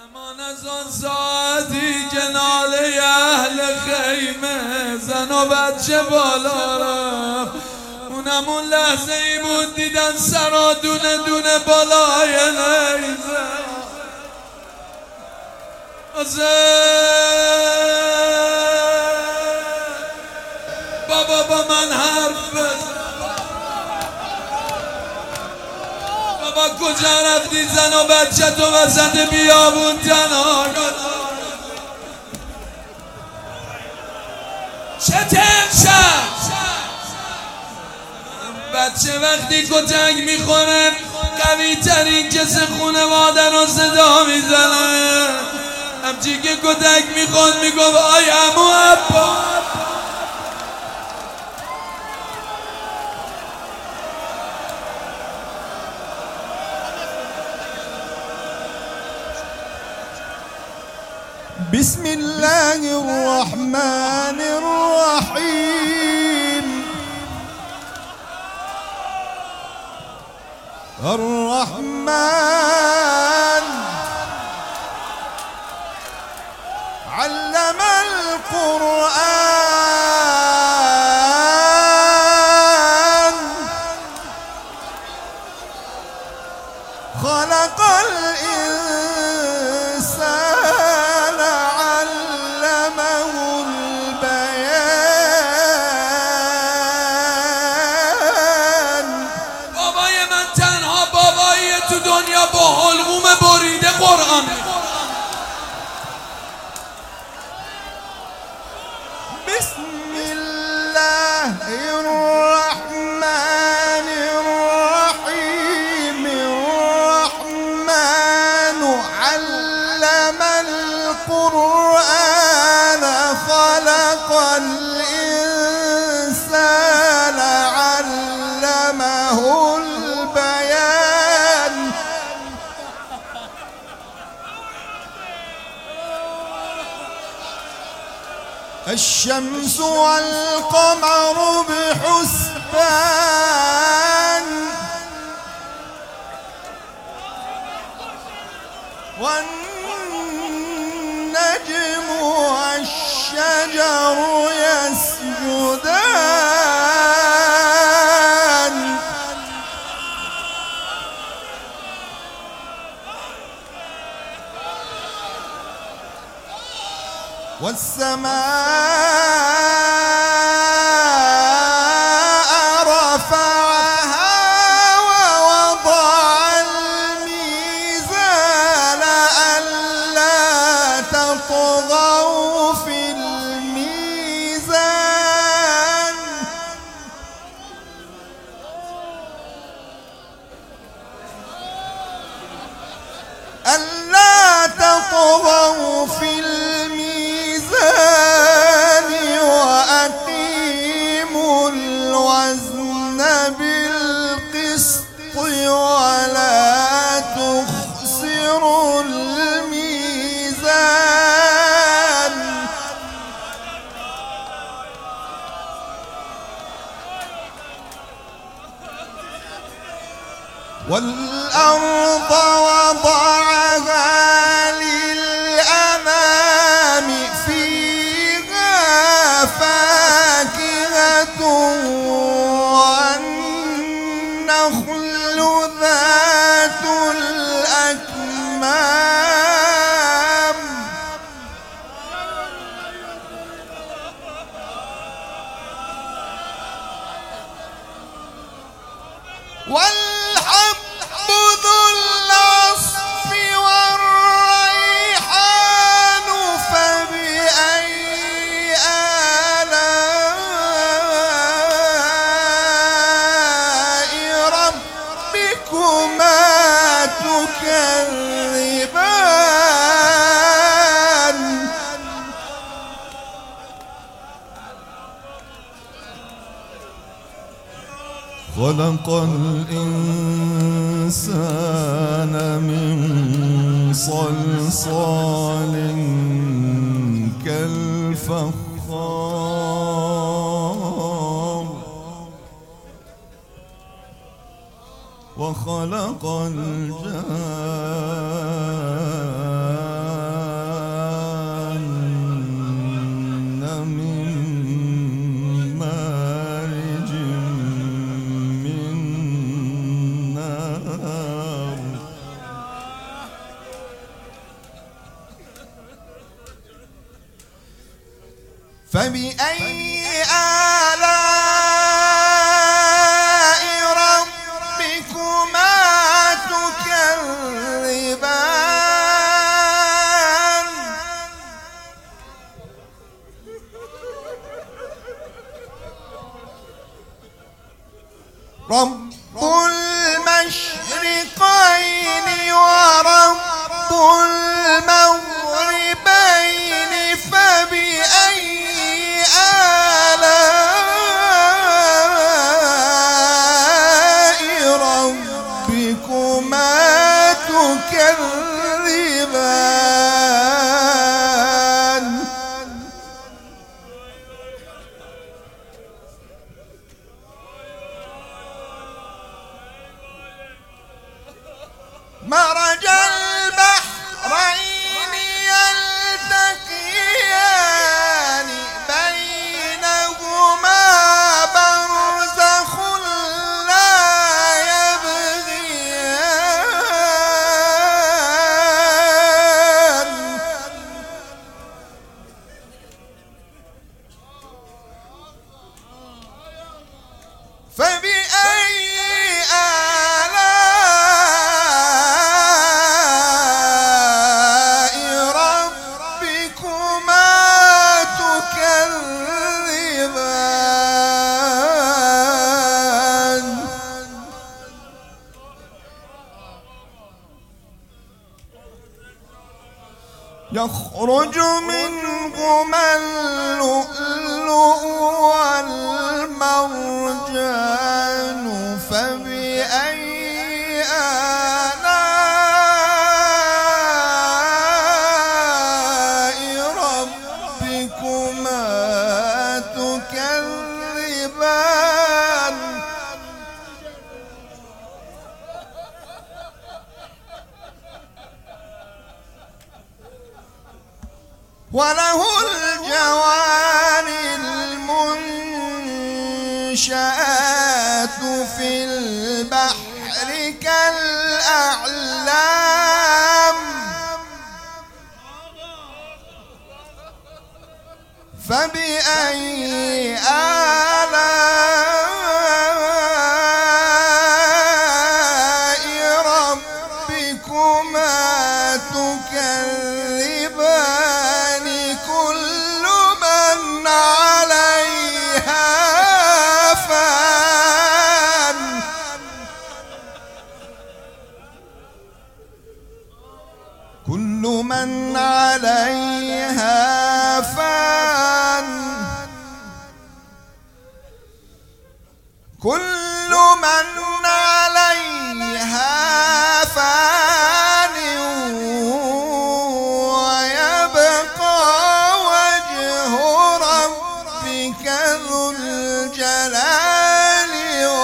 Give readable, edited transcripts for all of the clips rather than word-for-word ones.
امان از آن ساعتی که ناله اهل خیمه زن و بچه بالا رفت. اونم اون لحظه ای بود دیدن سرا دونه دونه بالای نیزه. بابا با من حرف بزن. بابا کجا رفتی زن و بچه تو وسط بیابون تنها چطور شد؟ بچه وقتی کتک میخوره قوی ترین کس خونواده رو صدا میزنه. همچی که کتک میخواد میگفت آی عمو عبا. بسم الله الرحمن الرحيم. الرحمن علم القرآن خلق الإنسان علمه البيان. بابای من تنها بابایی تو دنیا با حلقوم بریده قرآن. بسم الله الرحمن الرحيم. الرحمن علم القرآن خلق الإنسان علمه البيان. الشمس والقمر بحسبان والنجم والشجر يسجدان. والسماء رفعها ووضع الميزان ألا تطغوا في الميزان. ألا تطغوا في وأقيموا الوزن بالقسط ولا تخسروا الميزان. والأرض وضعها للأنام فيها فاكهة والنخل ذات الأكمام. والحب ذو العصف والريحان فبأي آلاء ربكما تكذبان. خلق الإنسان من صلصال كالفخار وخلق الجان فبأي آلاء ربكما تكذبان رب المشرقين ورب المغربين فبأي آلاء ربكما تكذبان مرج البحرين يلتقيان بينهما برزخ لا يبغيان فبأي آلاء ربكما تكذبان يخرج منهما اللؤلؤ والمرجان فبأي آلاء ربكما تكذبان وله الجوار المنشآت في البحر كالأعلام فبأي آلاء ربكما تكذبان كل من عليها فان كل من عليها فان كل من عليها فان ويبقى وجه ربك ذو الجلال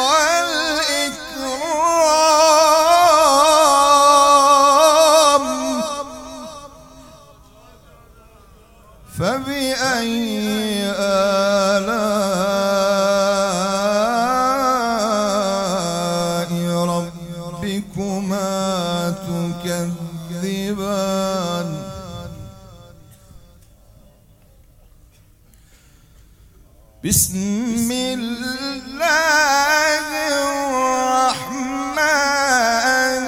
والإكرام فبأي آلاء ربكما تكذبان بسم الله الرحمن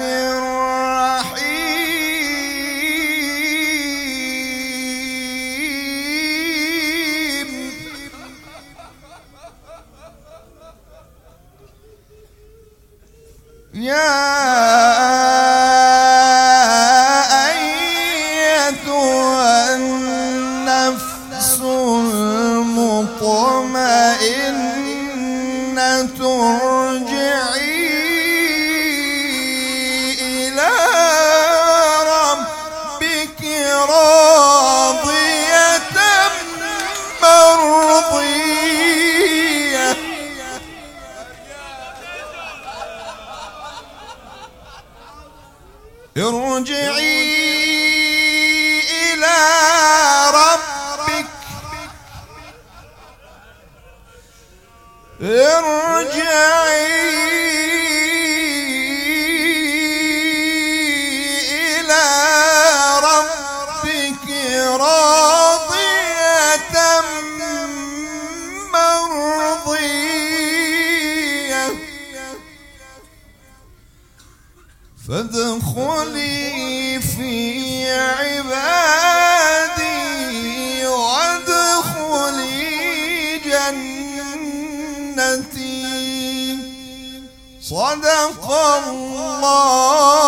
الرحيم يا أيتها النفس المطمئنة ارجعي إلى ربك راضية مرضية ارجعي إلى ربك ارجعي إلى ربك راضية ادخلي في عبادي وادخلي جنتي. صدق الله